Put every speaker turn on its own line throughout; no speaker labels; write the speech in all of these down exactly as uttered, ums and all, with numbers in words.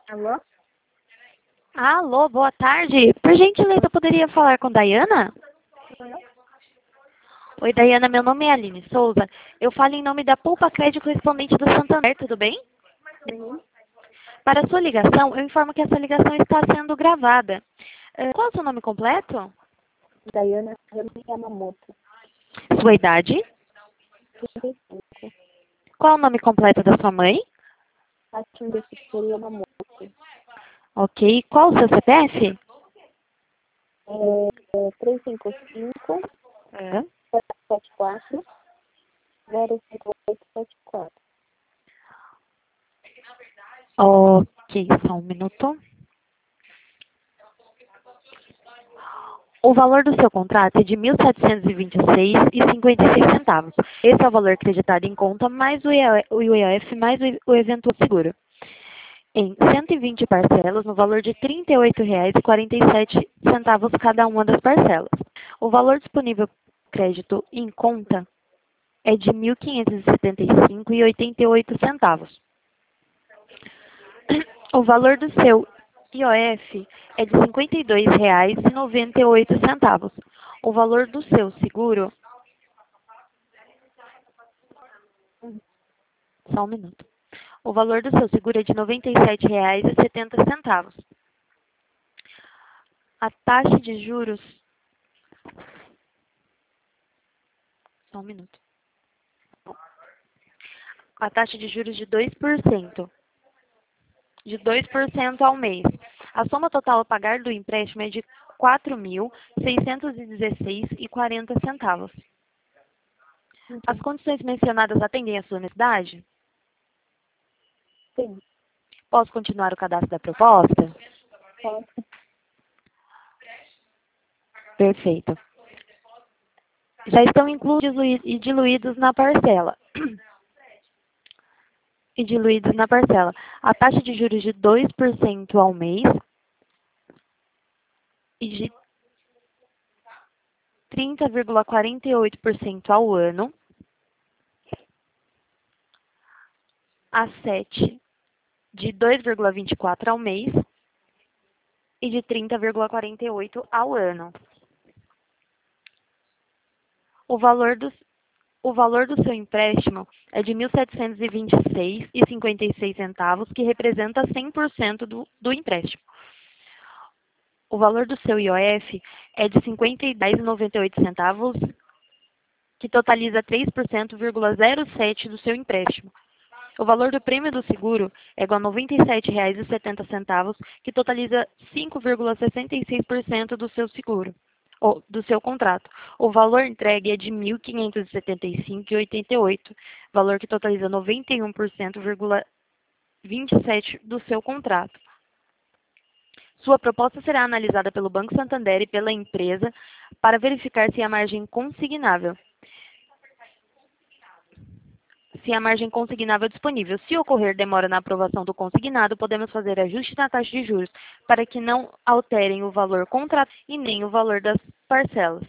Alô?
Alô, boa tarde. Por gentileza, eu poderia falar com Dayana? Oi, Dayana, meu nome é Aline Souza. Eu falo em nome da Poupa Crédito Correspondente do Santander, tudo bem?
Uhum.
Para a sua ligação, eu informo que essa ligação está sendo gravada. Eh, Qual é o seu nome completo?
Dayana Yamamoto.
Sua idade?
trinta e cinco.
Qual é o nome completo da sua mãe?
Fatima Sukuri Yamamoto.
Ok. Qual o seu C P F?
É, três cinco cinco,
É.
sete quatro, zero cinco oito sete quatro.
Ok, só um minuto. O valor do seu contrato é de mil setecentos e vinte e seis reais e cinquenta e seis centavos. Esse é o valor acreditado em conta, mais o I O F, mais o eventual seguro. Em cento e vinte parcelas, no valor de trinta e oito reais e quarenta e sete centavos cada uma das parcelas. O valor disponível crédito em conta é de mil quinhentos e setenta e cinco reais e oitenta e oito centavos. O valor do seu I O F é de cinquenta e dois reais e noventa e oito centavos. O valor do seu seguro... Só um minuto. O valor do seu seguro é de noventa e sete reais e setenta centavos. A taxa de juros... Só um minuto. A taxa de juros de dois por cento. De dois por cento ao mês. A soma total a pagar do empréstimo é de quatro mil seiscentos e dezesseis reais e quarenta centavos. As condições mencionadas atendem à sua necessidade?
Sim,
Posso continuar o cadastro da proposta?
posso.
Perfeito. Já estão incluídos e diluídos na parcela. E diluídos na parcela. A taxa de juros de dois por cento ao mês e de trinta vírgula quarenta e oito por cento ao ano. A sete de dois vírgula vinte e quatro ao mês e de trinta vírgula quarenta e oito ao ano. O valor do, o valor do seu empréstimo é de mil setecentos e vinte e seis reais e cinquenta e seis centavos, que representa cem por cento do, do empréstimo. O valor do seu I O F é de cinquenta reais e noventa e oito centavos, que totaliza três por cento, zero sete do seu empréstimo. O valor do prêmio do seguro é igual a noventa e sete reais e setenta centavos, que totaliza cinco vírgula sessenta e seis por cento do seu seguro, ou do seu contrato. O valor entregue é de mil quinhentos e setenta e cinco reais e oitenta e oito centavos, valor que totaliza noventa e um por cento, vinte e sete por cento do seu contrato. Sua proposta será analisada pelo Banco Santander e pela empresa para verificar se a margem consignável se a margem consignável é disponível. Se ocorrer demora na aprovação do consignado, podemos fazer ajuste na taxa de juros para que não alterem o valor contratado e nem o valor das parcelas.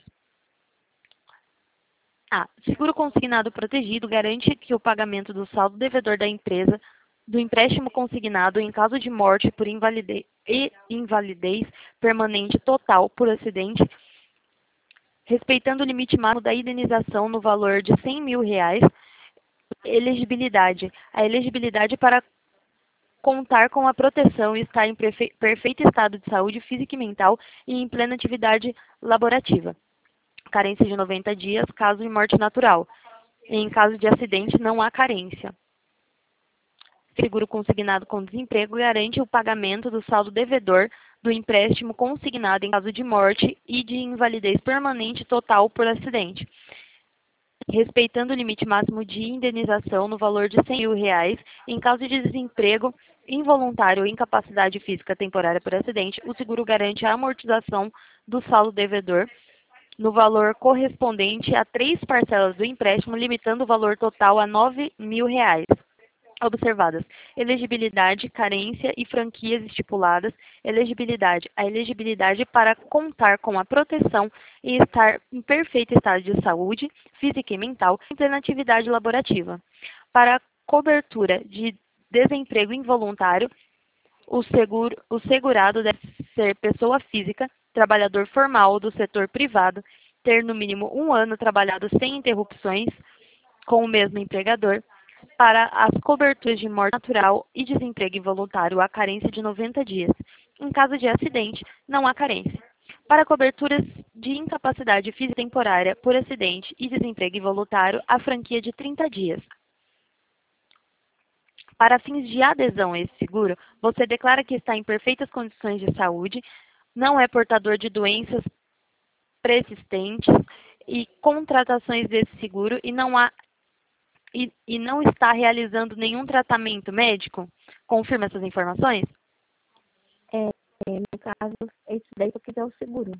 A. Seguro consignado protegido garante que o pagamento do saldo devedor da empresa do empréstimo consignado em caso de morte por invalidez e invalidez permanente total por acidente, respeitando o limite máximo da indenização no valor de cem mil reais. Elegibilidade. A elegibilidade para contar com a proteção e estar em perfeito estado de saúde física e mental e em plena atividade laborativa. Carência de noventa dias, caso de morte natural. E em caso de acidente, não há carência. Seguro consignado com desemprego garante o pagamento do saldo devedor do empréstimo consignado em caso de morte e de invalidez permanente total por acidente, respeitando o limite máximo de indenização no valor de cem mil reais. Em caso de desemprego involuntário ou incapacidade física temporária por acidente, o seguro garante a amortização do saldo devedor no valor correspondente a três parcelas do empréstimo, limitando o valor total a nove mil reais. Observadas: elegibilidade, carência e franquias estipuladas. Elegibilidade: a elegibilidade para contar com a proteção e estar em perfeito estado de saúde física e mental em plena atividade laborativa. Para a cobertura de desemprego involuntário, O, seguro, o segurado deve ser pessoa física, trabalhador formal do setor privado, ter no mínimo um ano trabalhado sem interrupções com o mesmo empregador. Para as coberturas de morte natural e desemprego involuntário, há carência de noventa dias. Em caso de acidente, não há carência. Para coberturas de incapacidade física temporária por acidente e desemprego involuntário, há franquia de trinta dias. Para fins de adesão a esse seguro, você declara que está em perfeitas condições de saúde, não é portador de doenças persistentes e contratações desse seguro e não há e, e não está realizando nenhum tratamento médico? Confirma essas informações?
É, é, no caso, é isso daí que eu quiser o seguro.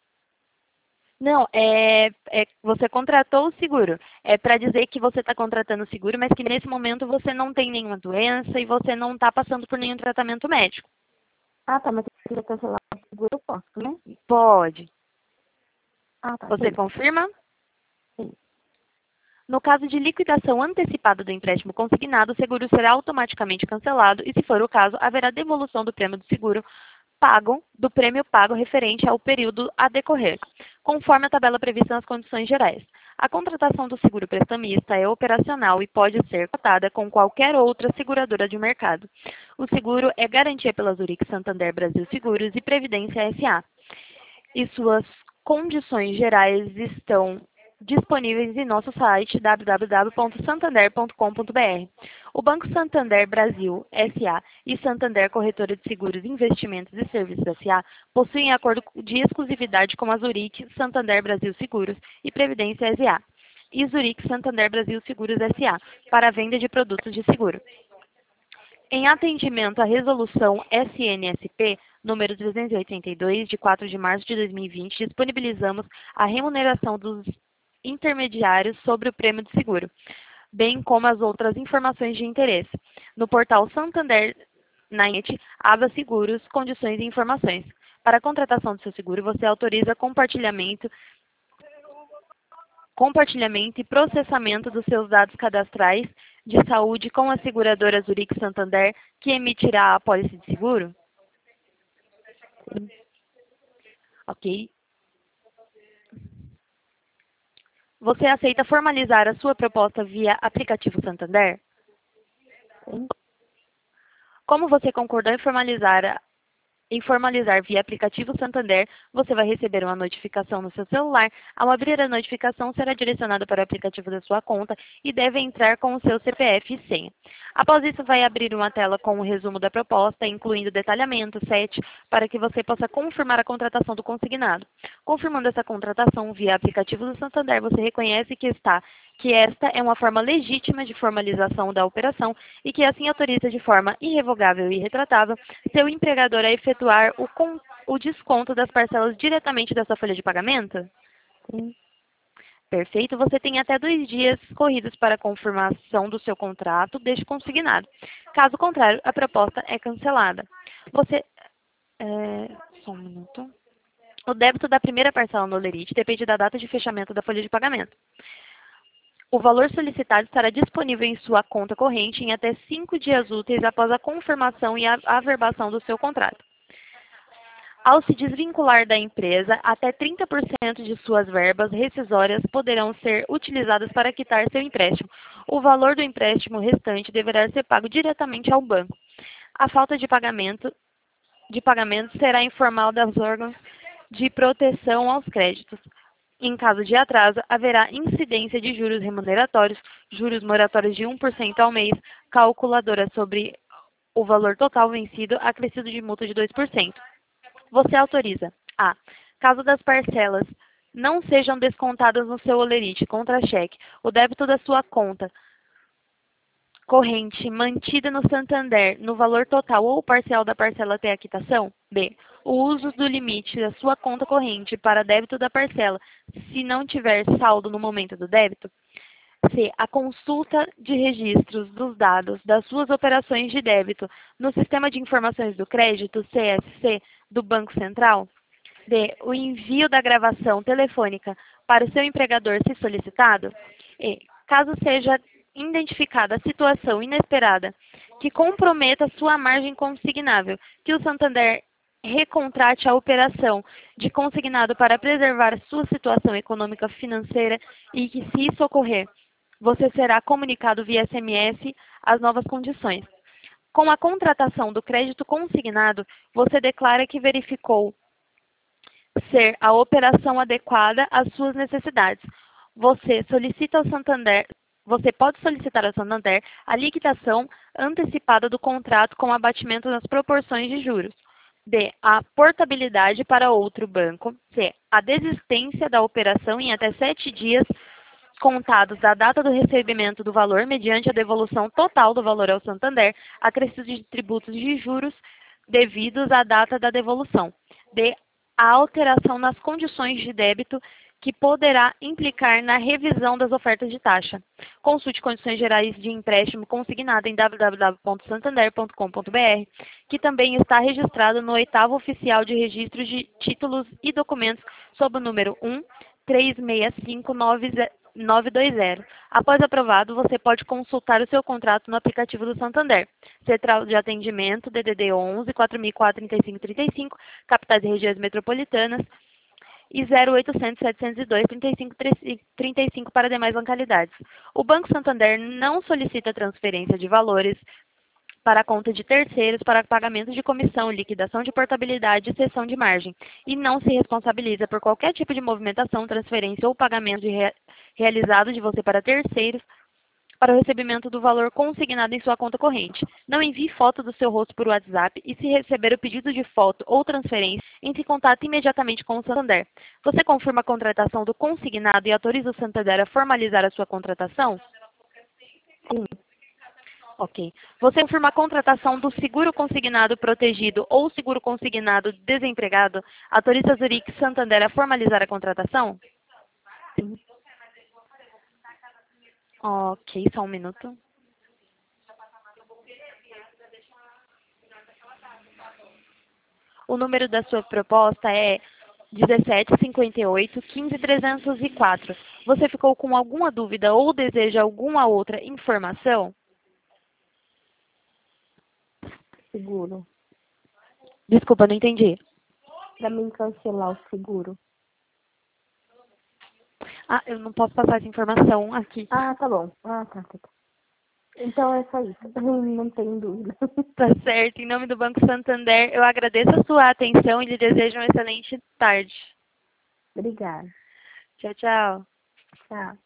Não, é, é você contratou o seguro. É para dizer que você está contratando o seguro, mas que nesse momento você não tem nenhuma doença e você não está passando por nenhum tratamento médico.
Ah, tá, mas se eu quiser cancelar o seguro, eu posso, né?
Pode.
Ah, tá,
Você
sim.
confirma?
Sim.
No caso de liquidação antecipada do empréstimo consignado, o seguro será automaticamente cancelado e, se for o caso, haverá devolução do prêmio do seguro pago, do prêmio pago referente ao período a decorrer, conforme a tabela prevista nas condições gerais. A contratação do seguro prestamista é operacional e pode ser cotada com qualquer outra seguradora de mercado. O seguro é garantia pela Zurich Santander Brasil Seguros e Previdência S A e suas condições gerais estão disponíveis em nosso site w w w ponto santander ponto com ponto b r. O Banco Santander Brasil S A e Santander Corretora de Seguros, Investimentos e Serviços S A possuem acordo de exclusividade com a Zurich Santander Brasil Seguros e Previdência S A e Zurich Santander Brasil Seguros S A para a venda de produtos de seguro. Em atendimento à resolução S N S P número trezentos e oitenta e dois, de quatro de março de dois mil e vinte, disponibilizamos a remuneração dos intermediários sobre o prêmio do seguro, bem como as outras informações de interesse, no portal Santander na net, aba Seguros, Condições e Informações. Para a contratação do seu seguro, você autoriza compartilhamento, compartilhamento e processamento dos seus dados cadastrais de saúde com a seguradora Zurich Santander, que emitirá a apólice de seguro?
Sim.
Ok. Você aceita formalizar a sua proposta via aplicativo Santander?
Sim.
Como você concordou em formalizar, a- em formalizar via aplicativo Santander, você vai receber uma notificação no seu celular. Ao abrir a notificação, será direcionada para o aplicativo da sua conta e deve entrar com o seu C P F e senha. Após isso, vai abrir uma tela com o resumo da proposta, incluindo detalhamento, S E T, para que você possa confirmar a contratação do consignado. Confirmando essa contratação via aplicativo do Santander, você reconhece que está que esta é uma forma legítima de formalização da operação e que assim autoriza de forma irrevogável e irretratável seu empregador a efetuar o, con o desconto das parcelas diretamente da sua folha de pagamento?
Sim.
Perfeito. Você tem até dois dias corridos para a confirmação do seu contrato deste consignado. Caso contrário, a proposta é cancelada. Você... É, só um minuto. O débito da primeira parcela no Olerite depende da data de fechamento da folha de pagamento. O valor solicitado estará disponível em sua conta corrente em até cinco dias úteis após a confirmação e a averbação do seu contrato. Ao se desvincular da empresa, até trinta por cento de suas verbas rescisórias poderão ser utilizadas para quitar seu empréstimo. O valor do empréstimo restante deverá ser pago diretamente ao banco. A falta de pagamento, de pagamento será informal dos órgãos de proteção aos créditos. Em caso de atraso, haverá incidência de juros remuneratórios, juros moratórios de um por cento ao mês, calculadora sobre o valor total vencido, acrescido de multa de dois por cento. Você autoriza a, caso das parcelas não sejam descontadas no seu Olerite contra cheque, o débito da sua conta corrente mantida no Santander no valor total ou parcial da parcela até a quitação. B. O uso do limite da sua conta corrente para débito da parcela, se não tiver saldo no momento do débito. C. A consulta de registros dos dados das suas operações de débito no Sistema de Informações do Crédito, C S C, do Banco Central. D. O envio da gravação telefônica para o seu empregador se solicitado. E. Caso seja identificada a situação inesperada que comprometa sua margem consignável, que o Santander recontrate a operação de consignado para preservar sua situação econômica financeira e que, se isso ocorrer, você será comunicado via S M S as novas condições. Com a contratação do crédito consignado, você declara que verificou ser a operação adequada às suas necessidades. Você solicita ao Santander, você pode solicitar ao Santander a liquidação antecipada do contrato com abatimento nas proporções de juros. D. A portabilidade para outro banco. C. A desistência da operação em até sete dias contados da data do recebimento do valor mediante a devolução total do valor ao Santander, acrescido de tributos de juros devidos à data da devolução. D. A alteração nas condições de débito que poderá implicar na revisão das ofertas de taxa. Consulte condições gerais de empréstimo consignado em w w w ponto santander ponto com ponto b r, que também está registrado no oitavo oficial de registro de títulos e documentos sob o número um três seis cinco nove dois zero. Após aprovado, você pode consultar o seu contrato no aplicativo do Santander. Central de atendimento D D D onze quatro mil e quatro, trinta e cinco trinta e cinco, capitais e regiões metropolitanas, e zero oitocentos, setecentos e dois, trinta e cinco trinta e cinco para demais localidades. O Banco Santander não solicita transferência de valores para a conta de terceiros para pagamento de comissão, liquidação de portabilidade e cessão de margem, e não se responsabiliza por qualquer tipo de movimentação, transferência ou pagamento de re realizado de você para terceiros para o recebimento do valor consignado em sua conta corrente. Não envie foto do seu rosto por WhatsApp e, se receber o pedido de foto ou transferência, entre em contato imediatamente com o Santander. Você confirma a contratação do consignado e autoriza o Santander a formalizar a sua contratação?
Sim.
Ok. Você confirma a contratação do seguro consignado protegido ou seguro consignado desempregado? Autoriza a Zurich Santander a formalizar a contratação?
Sim.
Ok, só um minuto. O número da sua proposta é dezessete, cinquenta e oito, quinze, trezentos e quatro. Você ficou com alguma dúvida ou deseja alguma outra informação?
Seguro.
Desculpa, não entendi.
Para mim cancelar o seguro.
Ah, eu não posso passar essa informação aqui.
Ah, tá bom. Ah, tá, tá, tá. Então é só isso. Não tenho dúvida.
Tá certo. Em nome do Banco Santander, eu agradeço a sua atenção e lhe desejo uma excelente tarde.
Obrigada.
Tchau, tchau.
Tchau.